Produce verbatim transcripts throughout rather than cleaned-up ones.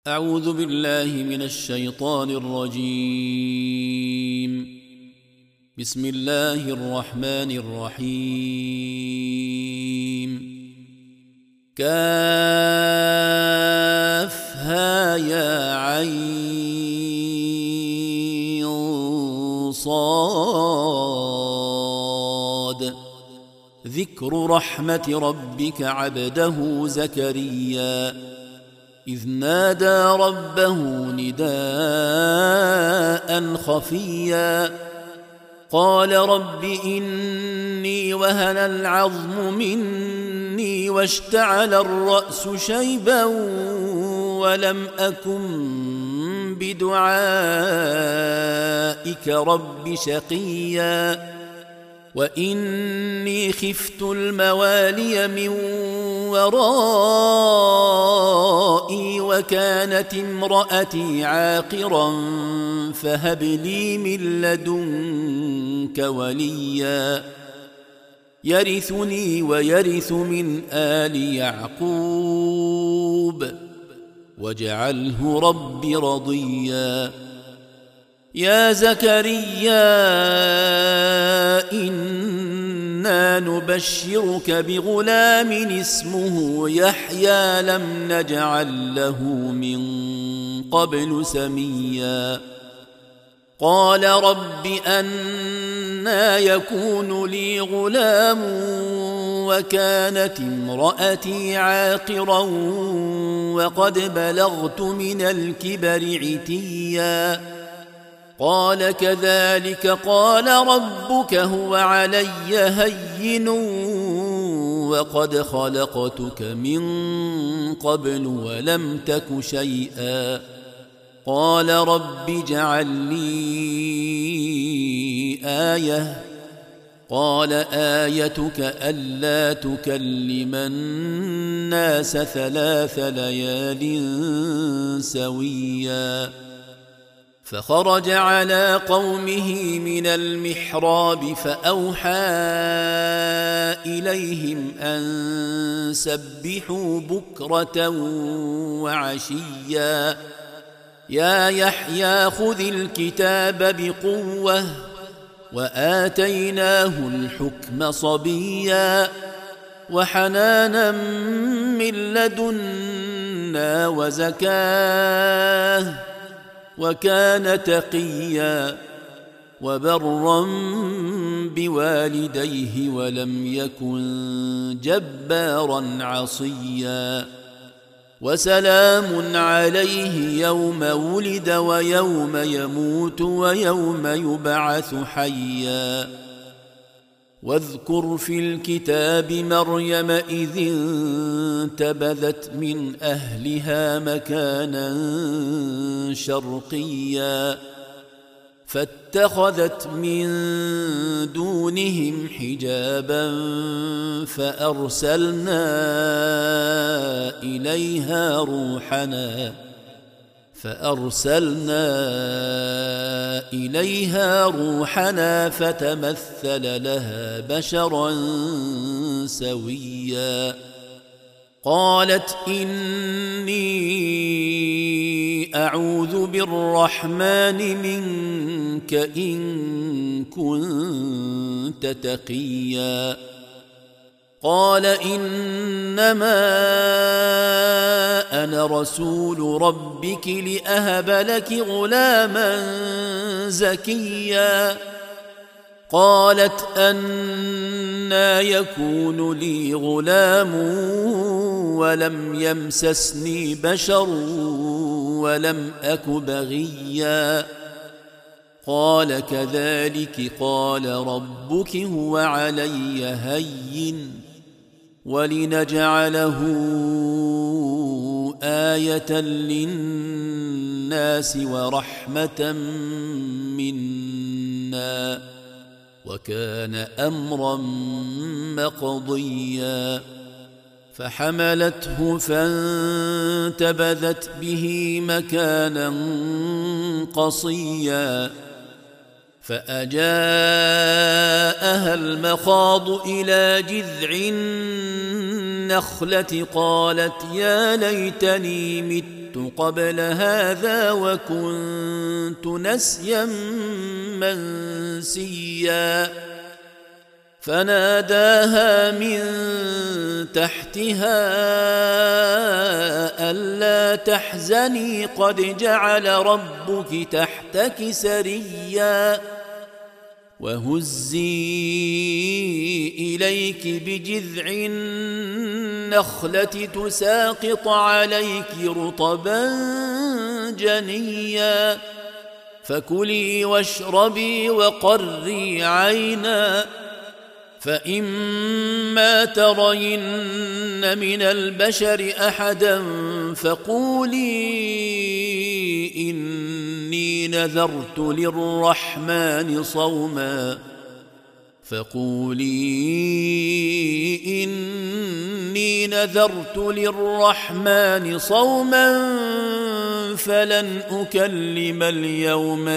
أعوذ بالله من الشيطان الرجيم. بسم الله الرحمن الرحيم. كافها يا عين صاد. ذكر رحمة ربك عبده زكريا إذ نادى ربه نداء خفيا قال رب إني وهن العظم مني واشتعل الرأس شيبا ولم أكن بدعائك رب شقيا وإني خفت الموالي من ورائي وكانت امرأتي عاقرا فهب لي من لدنك وليا يرثني ويرث من آل يعقوب واجعله رب رضيا. يا زكريا إنا نبشرك بغلام اسمه يحيى لم نجعل له من قبل سميا قال رب أنى يكون لي غلام وكانت امرأتي عاقرا وقد بلغت من الكبر عتيا قال كذلك قال ربك هو علي هين وقد خلقتك من قبل ولم تك شيئا قال رب اجعل لي آية قال آيتك ألا تكلم الناس ثلاث ليال سويا فخرج على قومه من المحراب فأوحى إليهم أن سبحوا بكرة وعشيا يا يحيى خذ الكتاب بقوة وآتيناه الحكم صبيا وحنانا من لدنا وزكاه وكان تقيا وبرا بوالديه ولم يكن جبارا عصيا وسلام عليه يوم ولد ويوم يموت ويوم يبعث حيا واذكر في الكتاب مريم إذ انتبذت من أهلها مكانا شرقيا فاتخذت من دونهم حجابا فأرسلنا إليها روحنا فأرسلنا إليها روحنا فتمثل لها بشرا سويا قالت إني أعوذ بالرحمن منك إن كنت تقيا قال إنما أنا رسول ربك لأهب لك غلاما زكيا قالت أنى يكون لي غلام ولم يمسسني بشر ولم أك بغيا قال كذلك قال ربك هو علي هين ولنجعله آية للناس ورحمة منا وكان أمرا مقضيا فحملته فانتبذت به مكانا قصيا فأجاءها المخاض إلى جذع النخلة قالت يا ليتني مت قبل هذا وكنت نسيا منسيا فناداها من تحتها ألا تحزني قد جعل ربك تحتك سريا وهزي إليك بجذع النخلة تساقط عليك رطبا جنيا فكلي واشربي وقري عينا فإما ترين من البشر أحدا فقولي إني نذرت للرحمن صوما فقولي إني نذرت للرحمن صوما فلن أكلم اليوم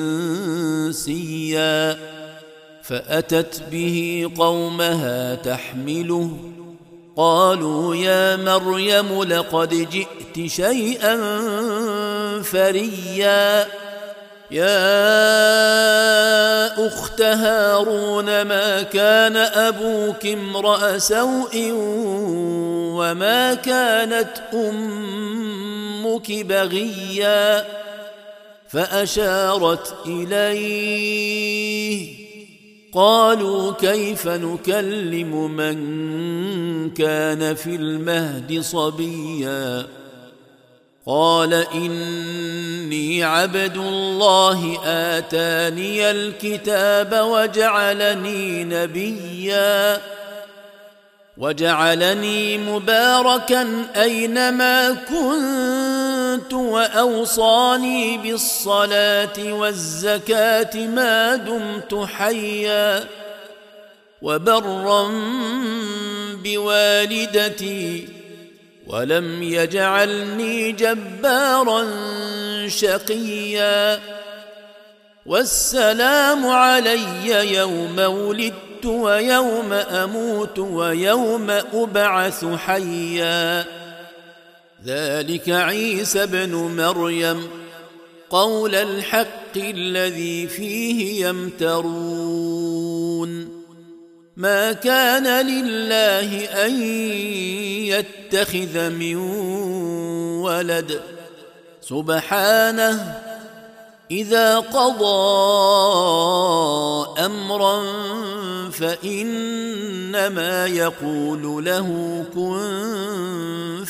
إنسيا فأتت به قومها تحمله قالوا يا مريم لقد جئت شيئا فريا يا أخت هارون ما كان أبوك امرأ سوء وما كانت أمك بغيا فأشارت إليه قالوا كيف نكلم من كان في المهد صبيا قال إني عبد الله آتاني الكتاب وجعلني نبيا وجعلني مباركا أينما كنت وأوصاني بالصلاة والزكاة ما دمت حيا وبرا بوالدتي ولم يجعلني جبارا شقيا والسلام علي يوم ولدت ويوم أموت ويوم أبعث حيا ذلك عيسى ابن مريم قول الحق الذي فيه يمترون ما كان لله أن يتخذ من ولد سبحانه إذا قضى أمرا فإنما يقول له كن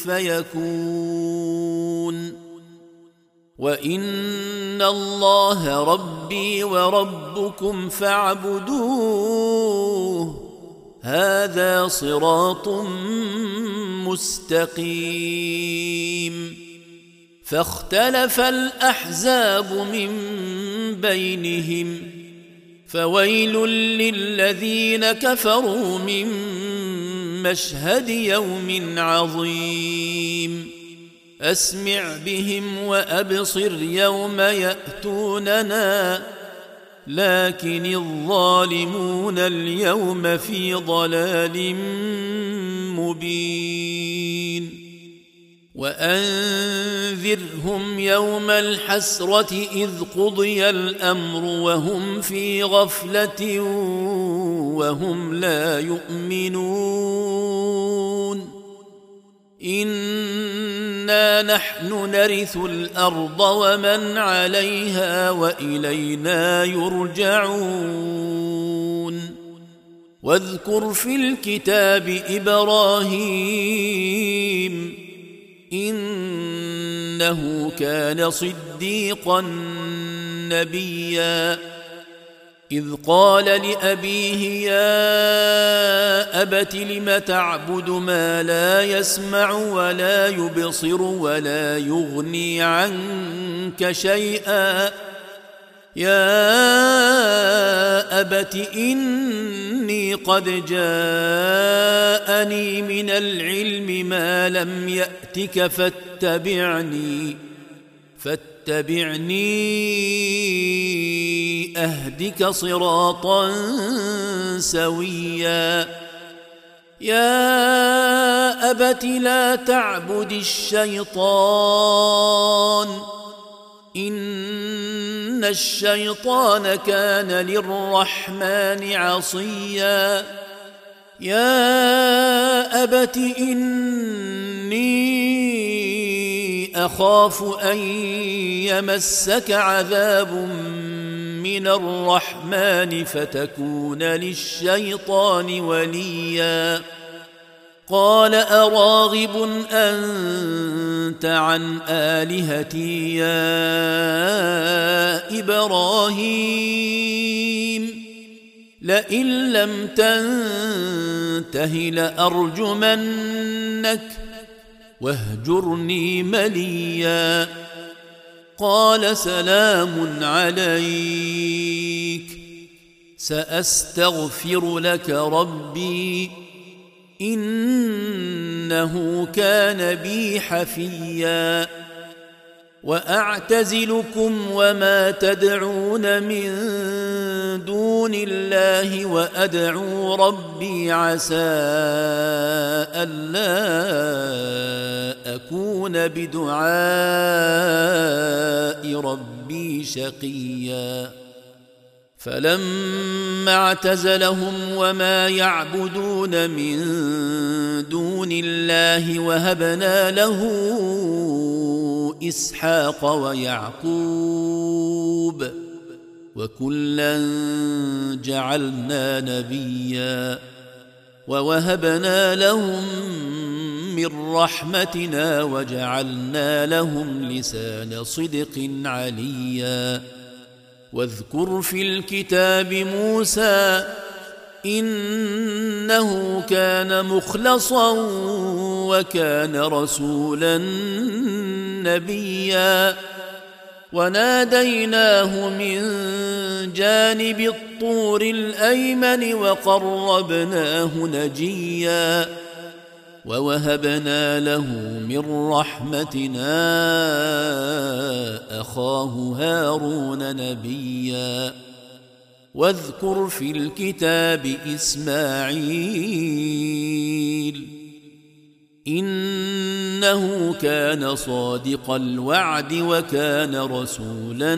فيكون وإن الله ربي وربكم فاعبدوه هذا صراط مستقيم فاختلف الأحزاب من بينهم فويل للذين كفروا من مشهد يوم عظيم أسمع بهم وأبصر يوم يأتوننا لكن الظالمون اليوم في ضلال مبين وأنذرهم يوم الحسرة إذ قضي الأمر وهم في غفلة وهم لا يؤمنون إنا نحن نرث الأرض ومن عليها وإلينا يرجعون واذكر في الكتاب إبراهيم إنه كان صديقا نبيا إذ قال لأبيه يا أبت لم تعبد ما لا يسمع ولا يبصر ولا يغني عنك شيئا يا أبت إني قد جاءني من العلم ما لم يأتك فاتبعني فاتبعني أهدك صراطا سويا يا أبت لا تعبد الشيطان إن الشيطان كان للرحمن عصيا يا أبت إني أخاف أن يمسك عذاب من الرحمن فتكون للشيطان وليا قال أراغب أنت عن آلهتي يا إبراهيم لئن لم تنته لأرجمنك واهجرني مليا قال سلام عليك سأستغفر لك ربي إنه كان بي حفيا وأعتزلكم وما تدعون من دون الله وأدعو ربي عسى ألا أكون بدعاء ربي شقيا فلما اعتزلهم وما يعبدون من دون الله وهبنا له إسحاق ويعقوب وكلا جعلنا نبيا ووهبنا لهم من رحمتنا وجعلنا لهم لسان صدق عليا واذكر في الكتاب موسى إنه كان مخلصا وكان رسولا نبيا وناديناه من جانب الطور الأيمن وقربناه نجيا ووهبنا له من رحمتنا أخاه هارون نبيا واذكر في الكتاب إسماعيل إنه كان صادق الوعد وكان رسولا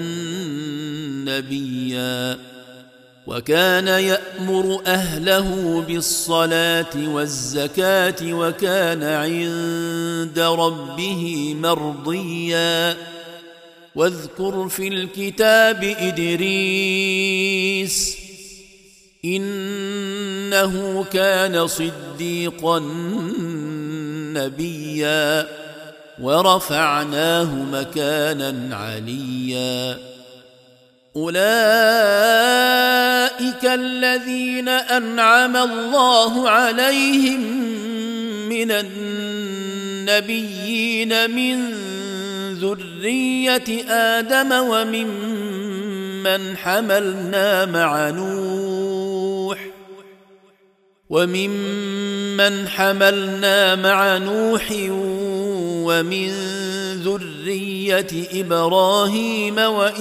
نبيا وكان يأمر أهله بالصلاة والزكاة وكان عند ربه مرضيا واذكر في الكتاب إدريس إنه كان صديقا نبيا ورفعناه مكانا عليا أولئك الذين أنعم الله عليهم من النبيين من ذرية آدم وممن حملنا مع نوح وممن حملنا مع نوح ومن ذرية إبراهيم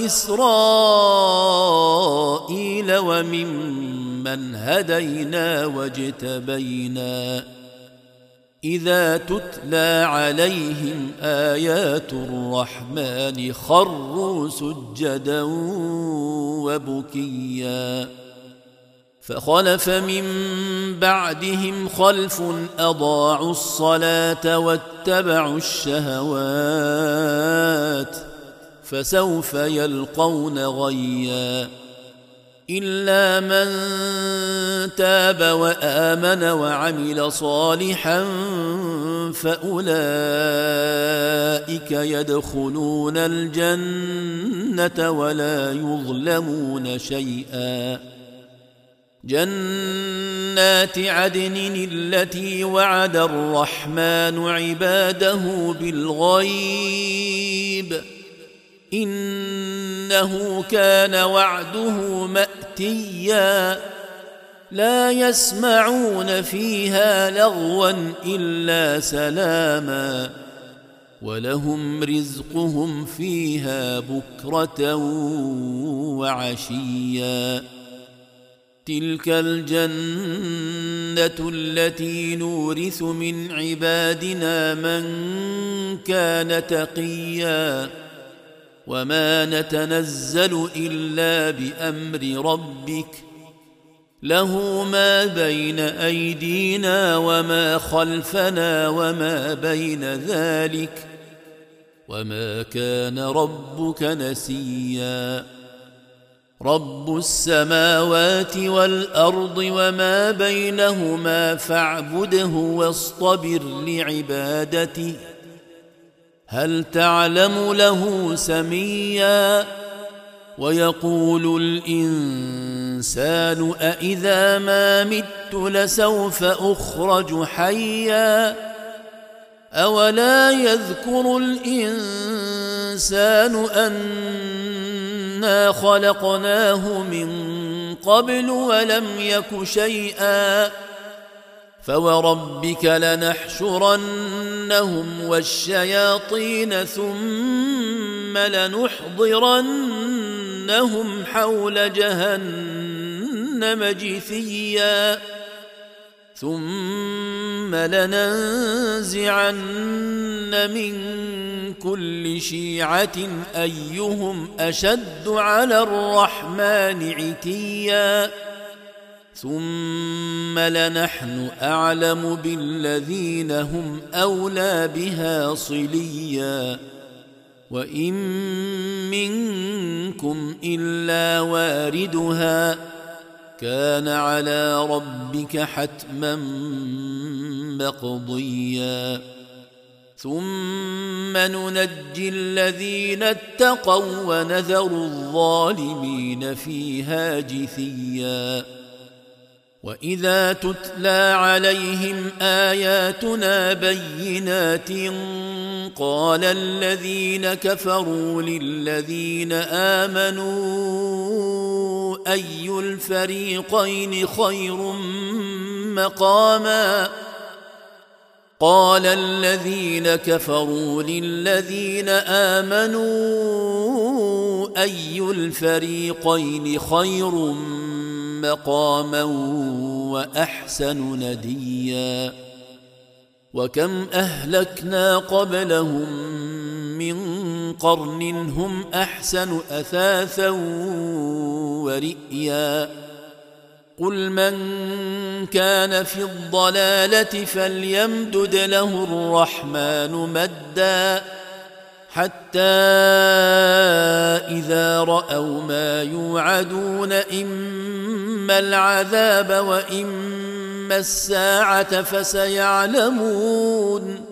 وإسرائيل وممن هدينا واجتبينا إذا تتلى عليهم آيات الرحمن خروا سجدا وبكيا فخلف من بعدهم خلف أضاعوا الصلاة واتبعوا الشهوات فسوف يلقون غيا إلا من تاب وآمن وعمل صالحا فأولئك يدخلون الجنة ولا يظلمون شيئا جنات عدن التي وعد الرحمن عباده بالغيب إنه كان وعده مأتيا لا يسمعون فيها لغوا إلا سلاما ولهم رزقهم فيها بكرة وعشيا تلك الجنة التي نورث من عبادنا من كان تقيا وما نتنزل إلا بأمر ربك له ما بين أيدينا وما خلفنا وما بين ذلك وما كان ربك نسيا رب السماوات والأرض وما بينهما فاعبده واصطبر لعبادته هل تعلم له سميا ويقول الإنسان أإذا ما مت لسوف أخرج حيا أولا يذكر الإنسان أنا خلقناه من قبل ولم يك شيئا فوربك لنحشرنهم والشياطين ثم لنحضرنهم حول جهنم جثيا ثم لننزعن من كل شيعة أيهم أشد على الرحمن عتيا ثم لنحن أعلم بالذين هم أولى بها صليا وإن منكم إلا واردها كان على ربك حتما مقضيا ثم ننجي الذين اتقوا ونذر الظالمين فيها جثيا وإذا تتلى عليهم آياتنا بينات قال الذين كفروا للذين آمنوا أي الفريقين خير مقاما قال الذين كفروا للذين آمنوا أي الفريقين خير مقاما وأحسن نديا وكم أهلكنا قبلهم من قرن هم أحسن أثاثا ورئيا قل من كان في الضلالة فليمدد له الرحمن مدا حتى إذا رأوا ما يوعدون إما العذاب وإما الساعة فسيعلمون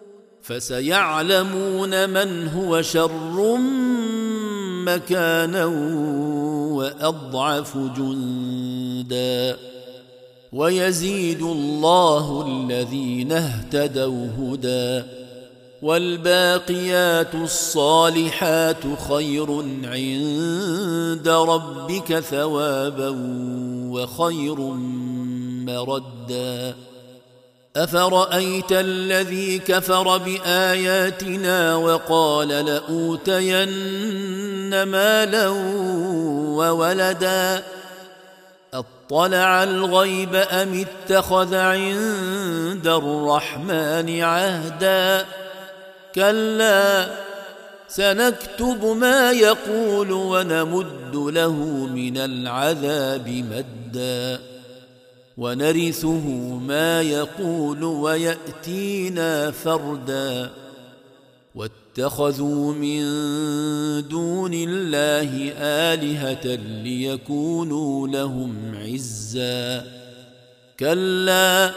فسيعلمون من هو شر مكانا وأضعف جندا ويزيد الله الذين اهتدوا هدى والباقيات الصالحات خير عند ربك ثوابا وخير مردا أفرأيت الذي كفر بآياتنا وقال لأوتين مالا وولدا أطلع الغيب أم اتخذ عند الرحمن عهدا كلا سنكتب ما يقول ونمد له من العذاب مدا ونرثه ما يقول ويأتينا فردا واتخذوا من دون الله آلهة ليكونوا لهم عزا كلا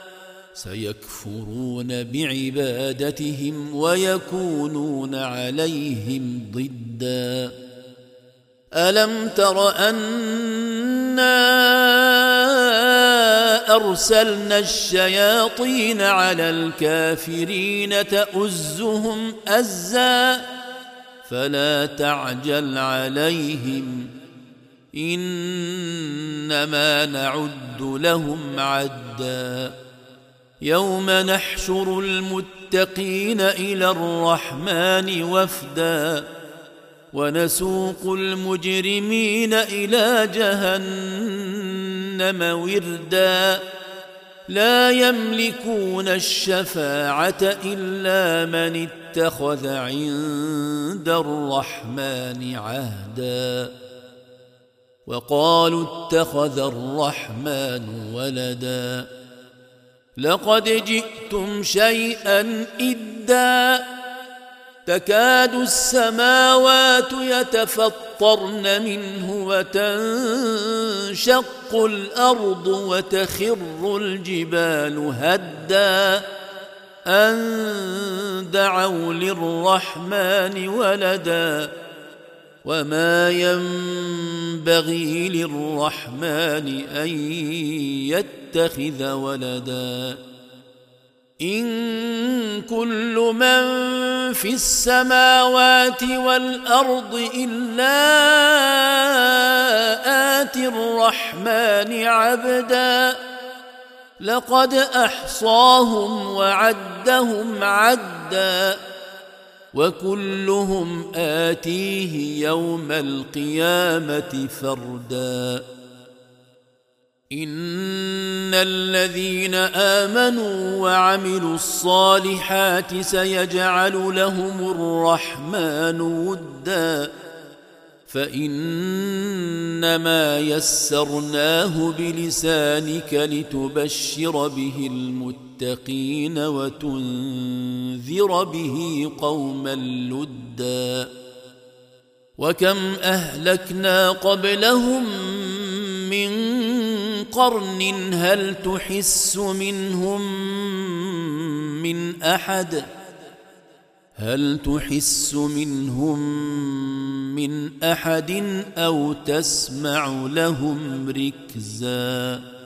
سيكفرون بعبادتهم ويكونون عليهم ضدا ألم تر أنا أرسلنا الشياطين على الكافرين تؤزهم أزا فلا تعجل عليهم إنما نعد لهم عدا يوم نحشر المتقين إلى الرحمن وفدا ونسوق المجرمين إلى جهنم جهنم وردا لا يملكون الشفاعة إلا من اتخذ عند الرحمن عهدا وقالوا اتخذ الرحمن ولدا لقد جئتم شيئا إدا تكاد السماوات يتفطرن منه وتنشق الأرض وتخر الجبال هدا أن دعوا للرحمن ولدا وما ينبغي للرحمن أن يتخذ ولدا إن كل من في السماوات والأرض إلا آتي الرحمن عبدا لقد أحصاهم وعدهم عدا وكلهم آتيه يوم القيامة فردا إن الذين آمنوا وعملوا الصالحات سيجعل لهم الرحمن ودا فإنما يسرناه بلسانك لتبشر به المتقين وتنذر به قوما لدا وكم أهلكنا قبلهم من قرن هل تحس منهم من أحد هل تحس منهم من أحد أو تسمع لهم ركزا